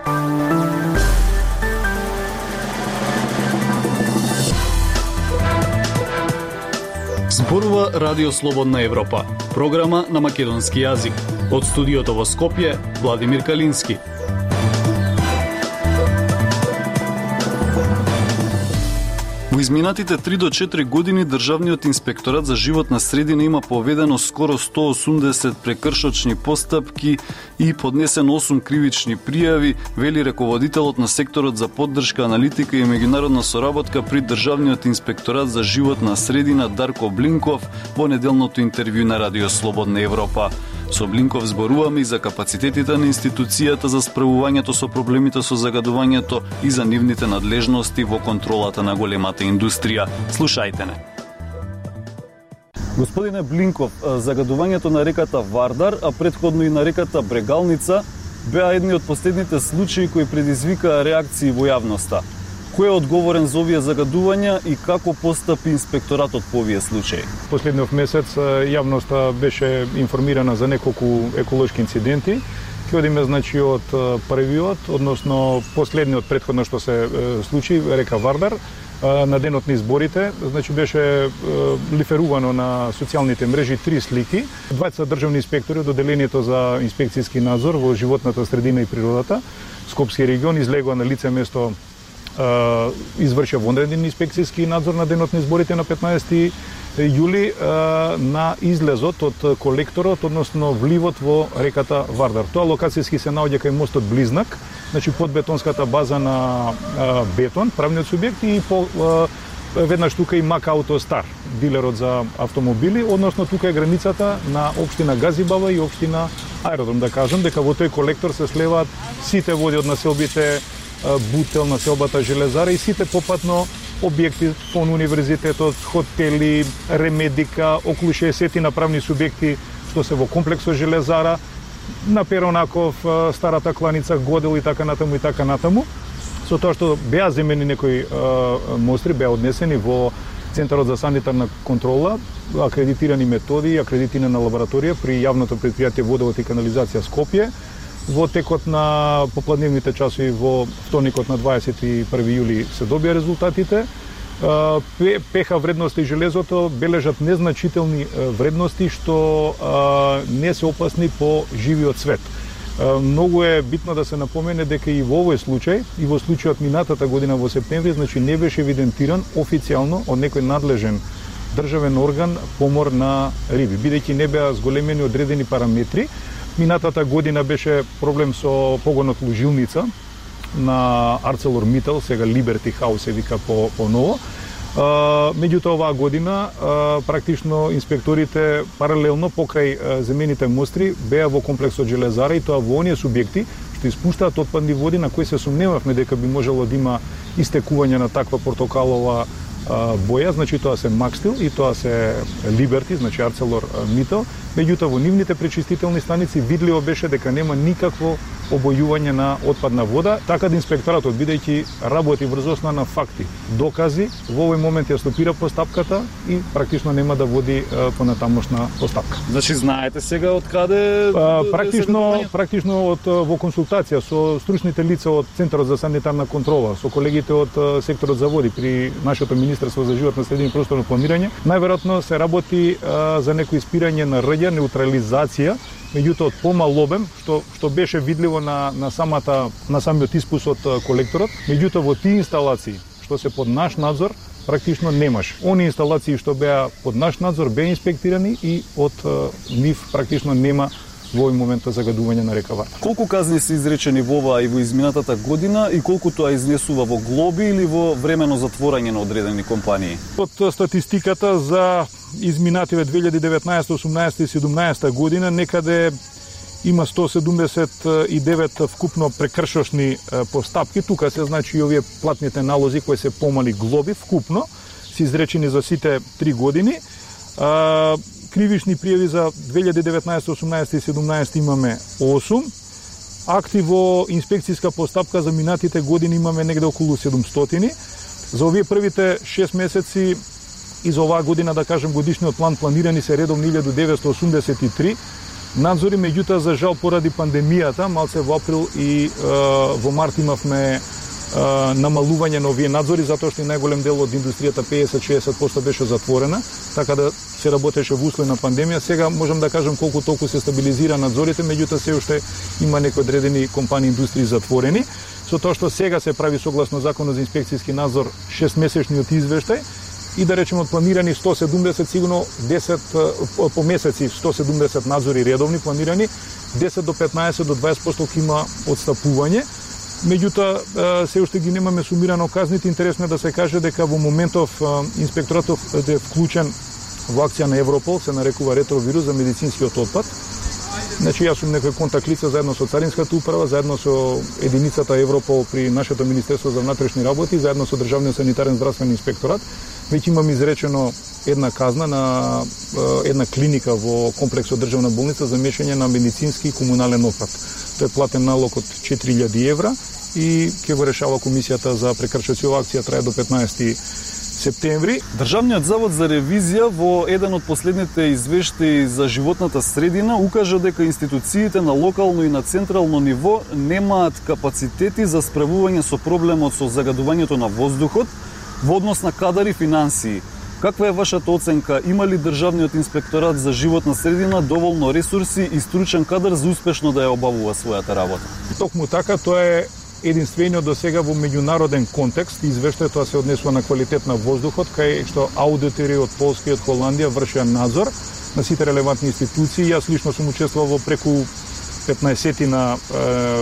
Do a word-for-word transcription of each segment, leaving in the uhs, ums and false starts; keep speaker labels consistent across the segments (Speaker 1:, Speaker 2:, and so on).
Speaker 1: Зборува Радио Слободна Европа, програма на македонски јазик. Од студиото во Скопје, Владимир Калински. Во изминатите три до четири години Државниот инспекторат за животна средина има поведено скоро сто осумдесет прекршочни постапки и поднесено осум кривични пријави, вели раководителот на секторот за поддршка, аналитика и меѓународна соработка при Државниот инспекторат за животна средина Дарко Блинков во неделното интервју на Радио Слободна Европа. Со Блинков зборуваме и за капацитетите на институцијата за справувањето со проблемите со загадувањето и за нивните надлежности во контролата на големата индустрија. Слушајте не. Господине Блинков, загадувањето на реката Вардар, а претходно и на реката Брегалница, беа едни од последните случаи кои предизвикаа реакции во јавноста. Кој е одговорен за овие загадувања и како постапи инспекторатот по овие случаи?
Speaker 2: Последниот месец јавноста беше информирана за неколку еколошки инциденти. Ќе одиме значи од првиот, односно последниот претходно што се случи, река Вардар, на денот на изборите, значи беше лиферувано на социјалните мрежи три слики. Двајца државни инспектори од одделението за инспекцијски надзор во животната средина и природата, Скопски регион, излегува на лице место, извршија вонреден инспекцијски надзор на денот на изборите на петнаесети јули на излезот од колекторот, односно вливот во реката Вардар. Тоа локацијски се наоѓа кај мостот Близнак, значи под бетонската база на бетон, правниот субјект, и по веднаш тука и Мак Ауто Стар, дилерот за автомобили, односно тука е границата на општина Газибава и општина Аеродром, да кажам, дека во тој колектор се слеваат сите води од населбите Бутел, населбата Железара и сите попатно објекти по универзитетот, хотели, ремедика, околу шеесет направни субјекти што се во комплексот Железара, на Перонаков, старата кланица Годел и така натаму и така натаму. Со тоа што беа земени некои мостри, беа однесени во Центарот за санитарна контрола, акредитирани методи и акредитирана лабораторија при јавното претпријатие Водовод и канализација Скопје. Во текот на попладневните часови во вторникот на дваесет и први јули се добија резултатите. ПХ вредности и железото бележат незначителни вредности што не се опасни по живиот свет. Многу е битно да се напомене дека и во овој случај, и во случајот минатата година во септември, значи не беше евидентиран официјално од некој надлежен државен орган помор на риби, бидејќи не беа зголемени одредени параметри. Минатата година беше проблем со погонот Лужилница на ArcelorMittal, сега Liberty House се вика по, по ново. Меѓутоа оваа година практично инспекторите паралелно покрај земените мостри беа во комплексот Железара, и тоа во оние субјекти што испуштаат отпадни води на кои се сумневавме дека би можело да има истекување на таква портокалова боја, значи тоа се Макстил и тоа се Liberty, значи ArcelorMittal. Меѓутоа во нивните пречистителни станици видливо беше дека нема никакво обојување на отпадна вода, така да инспекторатот, бидејќи работи врз основа на факти, докази, во овој момент ја стопира постапката и практично нема да води понатамошна постапка.
Speaker 1: Значи знаете сега од каде
Speaker 2: практично практично од во консултација со стручните лица од Центарот за санитарна контрола, со колегите од секторот за води при нашето Министерство за животна средина и просторно планирање, најверојатно се работи за некој испирање на рѓа, неутрализација, меѓутоа од помал обем, што што беше видливо на на самата на самиот испус од колекторот. Меѓутоа во тие инсталации што се под наш надзор практично немаш. Они инсталации што беа под наш надзор беа инспектирани и од нив практично нема во овој момент загадување на река Вардар.
Speaker 1: Колку казни се изречени во оваа и во изминатата година и колку тоа изнесува во глоби или во времено затворање на одредени компании?
Speaker 2: Од статистиката за изминативе две илјади и деветнаесета, осумнаесета и седумнаесета година некаде има сто седумдесет и девет вкупно прекршочни постапки. Тука се значи и овие платните налози кои се помали глоби вкупно се изречени за сите три години. Кривични пријави за две илјади и деветнаесета, осумнаесета и седумнаесета имаме осум. Акти во инспекцијска постапка за минатите години имаме негде околу седумстотини. За овие првите шест месеци и за оваа година, да кажем, годишниот план планирани се редовно илјада деветстотини осумдесет и три надзори, меѓутоа за жал поради пандемијата, малце во април и во март имавме намалување на овие надзори, затоа што и најголем дел од индустријата педесет до шеесет проценти беше затворена, така да се работеше во услови на пандемија. Сега можам да кажам колку толку се стабилизира надзорите, меѓутоа се уште има некои одредени компании индустрии затворени. Со тоа што сега се прави согласно Законот за инспекцијски надзор шестмесечниот извештај и да речеме од планирани сто седумдесет, сигурно десет по месеци сто седумдесет надзори редовни планирани, десет до петнаесет до дваесет проценти има отстапување. Меѓутоа, се уште ги немаме сумирано казните. Интересно е да се каже дека во моментов инспекторатов е вклучен во акција на Европол, се нарекува ретровирус за медицинскиот отпад. Значи, јас сум некој контакт лица заедно со Царинската управа, заедно со единицата Европол при нашето Министерство за внатрешни работи, заедно со Државниот санитарен здравствен инспекторат. Веќе имам изречено една казна на една клиника во комплексот државна болница за мешање на медицински и комунален отпад. Тој е платен налог од четири илјади евра и ќе го решава комисијата за прекршоци. Ова акција трае до петнаесети септември.
Speaker 1: Државниот завод за ревизија во еден од последните извештаи за животната средина укажа дека институциите на локално и на централно ниво немаат капацитети за справување со проблемот со загадувањето на воздухот во однос на кадар и финансии. Каква е вашата оценка? Има ли Државниот инспекторат за животна средина доволно ресурси и стручен кадар за успешно да ја обавува својата работа?
Speaker 2: Токму така, тоа е единствениот до сега во меѓународен контекст. Извештајот тоа се однесува на квалитет на воздухот, кај што аудитори од Полска и од Холандија вршеа надзор на сите релевантни институции. Јас лично сум учествувал во преку петнаесет на е,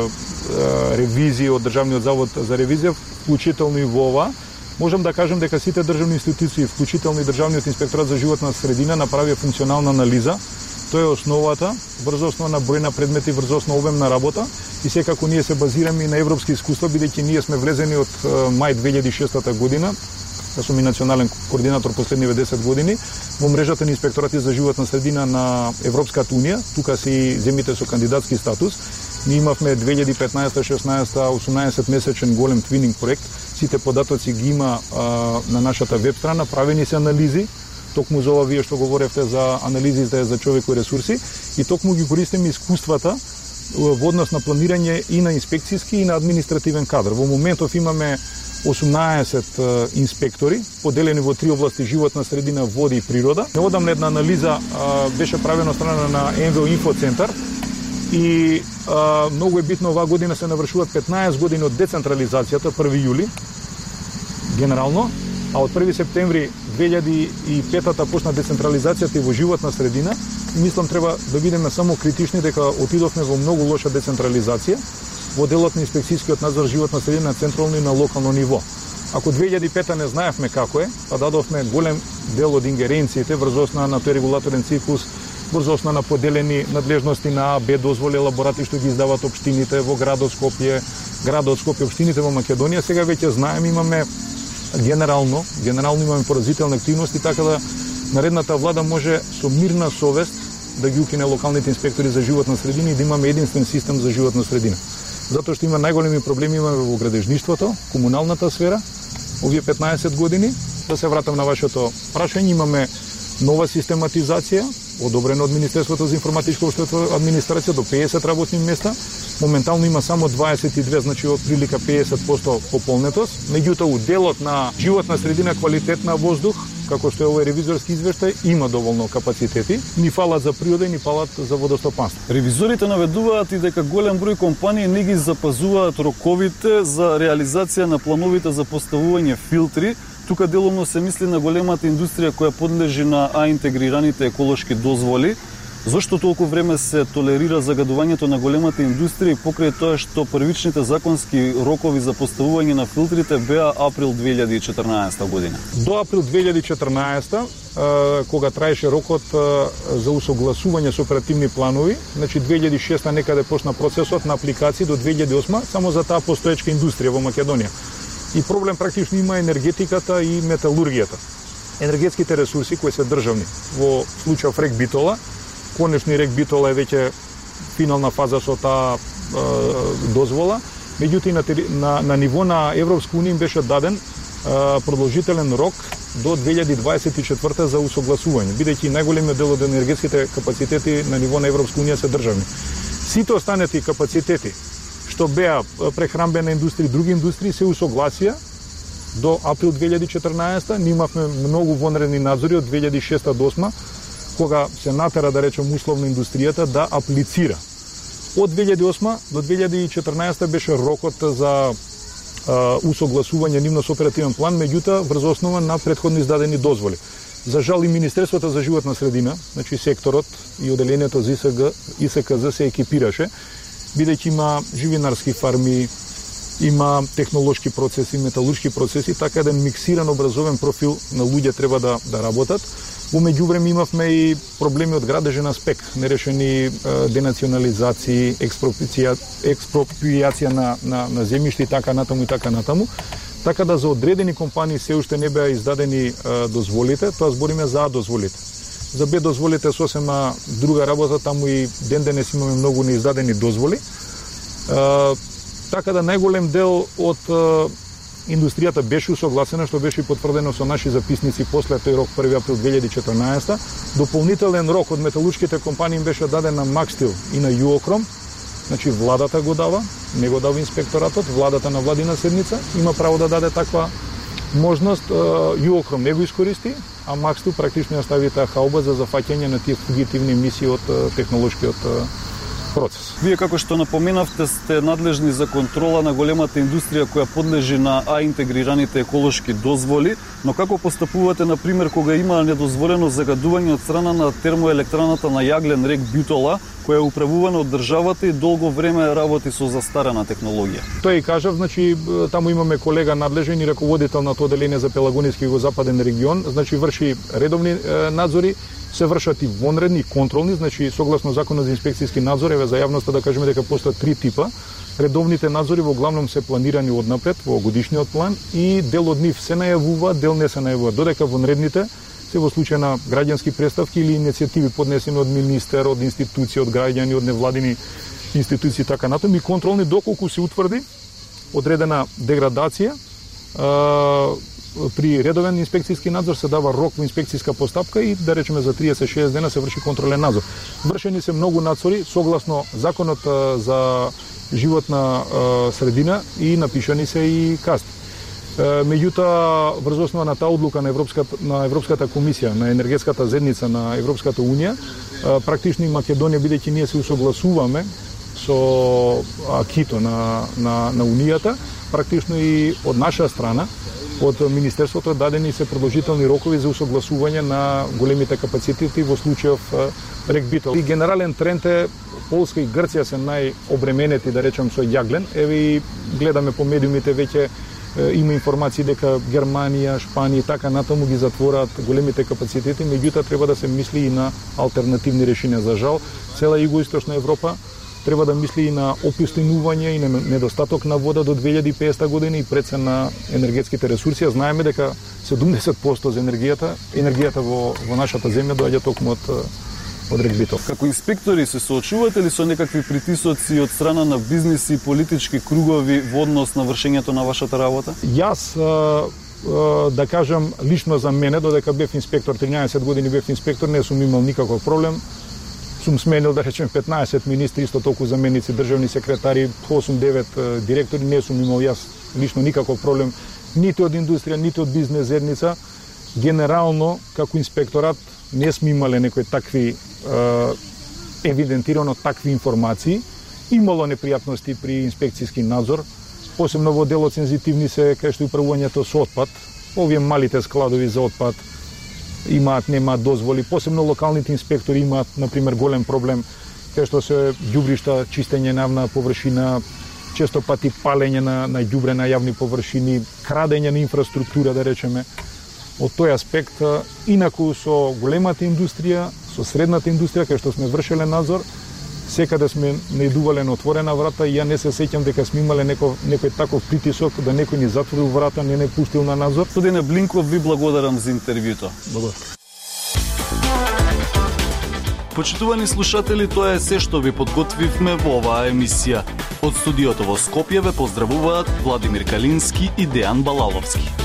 Speaker 2: е, ревизии од Државниот завод за ревизија, вклучително и во ова. Можам да кажам дека сите државни институции, вклучително и Државниот инспекторат за животна средина, направија функционална анализа. Тоа е основата, врз основа на број на предмети, врз основа обем на работа, и секако ние се базираме и на европски искуства, бидејќи ние сме влезени од мај две илјади и шеста година, јас сум и национален координатор последниве десет години, во мрежата на инспекторати за животна средина на Европската унија, тука се и земите со кандидатски статус. Ние имавме две илјади и петнаесета, шеснаесета, осумнаесет месечен голем твининг проект. Сите податоци ги има а, на нашата веб страна, правени се анализи, токму за ова вие што говоревте за анализи за, за човекови ресурси, и токму ги користиме искуствата во однос на планирање и на инспекцијски и на административен кадар. Во моментов имаме осумнаесет инспектори, поделени во три области: животна средина, води и природа. Неодамна една анализа а, беше правена од страна на Ен Ве О Инфоцентар и а, многу е битно, оваа година се навршуваат петнаесет години од децентрализацијата, први јули, генерално, а од први септември две илјади и пета почна децентрализацијата и во животна средина. И мислам треба да бидеме само критични дека отидовме во многу лоша децентрализација во делот на инспекцијскиот надзор животна средина на централно и на локално ниво. Ако две илјади и пета не знаевме како е, па дадовме голем дел од ингеренциите врз основа на тој регулаторен циклус, врз основа на поделени надлежности на А Б дозволи елаборати што ги издават општините во градот Скопје, градот Скопје, општините во Македонија. Сега веќе знаеме, имаме генерално, генерално имаме поразителни активности, така да наредната влада може со мирна совест да ги укине локалните инспектори за животна средина и да имаме единствен систем за животна средина. Затоа што има најголеми проблеми имаме во градежништвото, комуналната сфера, овие петнаесет години. Да се вратам на вашето прашање, имаме нова систематизација, одобрена од Министерството за информатичко општество администрација, до педесет работни места. Моментално има само дваесет и две, значи од прилика педесет проценти пополнетост. Меѓутоа, уделот на животна средина, квалитет на воздух, како што е овој ревизорски извештај, има доволно капацитети. Ни фалат за природа и ни фалат за водостопанство.
Speaker 1: Ревизорите наведуваат и дека голем број компании не ги запазуваат роковите за реализација на плановите за поставување филтри. Тука делумно се мисли на големата индустрија која подлежи на А интегрираните еколошки дозволи. Зошто толку време се толерира загадувањето на големата индустрија покрај тоа што првичните законски рокови за поставување на филтрите беа април две илјади и четрнаесета година?
Speaker 2: До април две илјади и четрнаесета, кога траеше рокот за усогласување со оперативни планови, значи две илјади и шеста некаде почна процесот на апликации, до две илјади и осма само за таа постоечка индустрија во Македонија. И проблем практично има енергетиката и металургијата. Енергетските ресурси кои се државни, во случајов Рек Битола, конечно и Рек Битола е веќе финална фаза со таа е, дозвола, меѓутоа на, на, на ниво на Европска унија им беше даден е, продолжителен рок до две илјади дваесет и четврта за усогласување, бидејќи најголемиот дел од енергетските капацитети на ниво на Европска унија се државни. Сите останати капацитети што беа прехрамбена индустрија и други индустрии се усогласија до април две илјади четрнаесета. Ние имавме многу вонредни надзори од две илјади и шеста до осма, кога се натера, да речем, условно индустријата да аплицира. Од две илјади и осма до две илјади и четрнаесета беше рокот за а, усогласување нивно со оперативен план, меѓутоа врз основа на претходно издадени дозволи. За жал и Министерството за животна средина, значи секторот и оделението за И С К З се екипираше, бидејќи има живинарски фарми, има технолошки процеси, металуршки процеси, така еден миксиран образовен профил на луѓе треба да, да работат. Во меѓувреме имавме и проблеми од градежен аспект, нерешени денационализации, експроприација, експроприација на, на, на земјиште и така натаму и така натаму. Така да за одредени компании се уште не беа издадени е, дозволите, тоа збориме за А дозволите. За Б дозволите сосема друга работа, таму и ден денес имаме многу неиздадени дозволи. Е, така да најголем дел од е, индустријата беше усогласена, што беше потврдено со наши записници после тој рок први април две илјади и четрнаесета. Дополнителен рок од металуршките компании им беше даден на Макстил и на Юокром. Значи владата го дава, не го дава инспекторатот, владата на владина седница има право да даде таква можност. Юокром не го искористи, а Макстил практично ја стави таа хауба за зафаќање на тие фугитивни емисии од технолошкиот процес.
Speaker 1: Вие, како што напоменавте, сте надлежни за контрола на големата индустрија која подлежи на А интегрираните еколошки дозволи, но како постапувате, например, кога има недозволено загадување од страна на термоелектраната на јаглен рек Битола, која е управувана од државата и долго време работи со застарена технологија?
Speaker 2: Тој и кажав, значи таму имаме колега надлежен и раководител на тоа оделение за Пелагонски и Југозападен регион, значи врши редовни е, надзори, се вршат и вонредни и контролни, значи согласно законот за инспекцијски надзор, еве за јавноста да кажеме дека постојат три типа. Редовните надзори во главном се планирани однапред во годишниот план и дел од нив се најавува, дел не се најавува, додека вонредните се во случај на граѓански представки или иницијативи поднесени од министер, од институции, од граѓани, од невладини институции така натаму и контролни доколку се утврди одредена деградација. При редовен инспекцијски надзор се дава рок во инспекцијска постапка и да речеме за триесет до шеесет дена се врши контролен надзор. Вршени се многу надзори согласно законот за животна средина и напишани се и казни. Меѓутоа, врз основа на таа одлука на Европската, на Европската комисија, на енергетската зедница на Европската унија, практично и Македонија, бидејќи ние се усогласуваме со акито на, на, на Унијата, практично и од наша страна, од Министерството дадени се продолжителни рокови за усогласување на големите капацитети во случајов рек Битол. И генерален тренд е Полска и Грција се најобременети, да речем, со јаглен. Еве и гледаме по медиумите веќе има информации дека Германија, Шпанија и така натаму ги затвораат големите капацитети, меѓутоа треба да се мисли и на алтернативни решенија. За жал, цела Југоисточна Европа треба да мисли и на опустинување и на недостаток на вода до две илјади и петдесета година и прецен на енергетските ресурси. Знаеме дека седумдесет проценти за енергијата, енергијата во, во нашата земја доаѓа токму од од рек Битол. Како
Speaker 1: инспектори се соочувате ли со некакви притисоци од страна на бизнис и политички кругови во однос на вршењето на вашата работа?
Speaker 2: Јас да кажам лично за мене, додека бев инспектор, тринаесет години бев инспектор, не сум имал никаков проблем. Сум сменил, да речем, петнаесет министри, исто толку заменици, државни секретари, осум-девет директори, не сум имал јас лично никаков проблем ниту од индустрија, ниту од бизнес зедница. Генерално, како инспекторат, не сме имале некои такви евидентирано такви информации. Имало непријатности при инспекцијски надзор, посебно во делот сензитивни се кај што управувањето со отпад. Овие малите складови за отпад имаат, немаат дозволи, посебно локалните инспектори имаат, например, голем проблем кај што се ѓубришта, чистење на јавна површина, често пати палење на, на ѓубре на јавни површини, крадење на инфраструктура, да речеме. Од тој аспект, инаку со големата индустрија, со средната индустрија, кај што сме вршеле надзор, секаде сме наидувале на отворена врата и ја не се сеќам дека сме имале некој, некој таков притисок да некој ни затворил врата, не не пустил на надзор.
Speaker 1: Господине Блинков, ви благодарам за интервјуто.
Speaker 2: Благодарам.
Speaker 1: Почитувани слушатели, тоа е се што ви подготвивме во оваа емисија. Од студиото во Скопје ве поздравуваат Владимир Калински и Дејан Балаловски.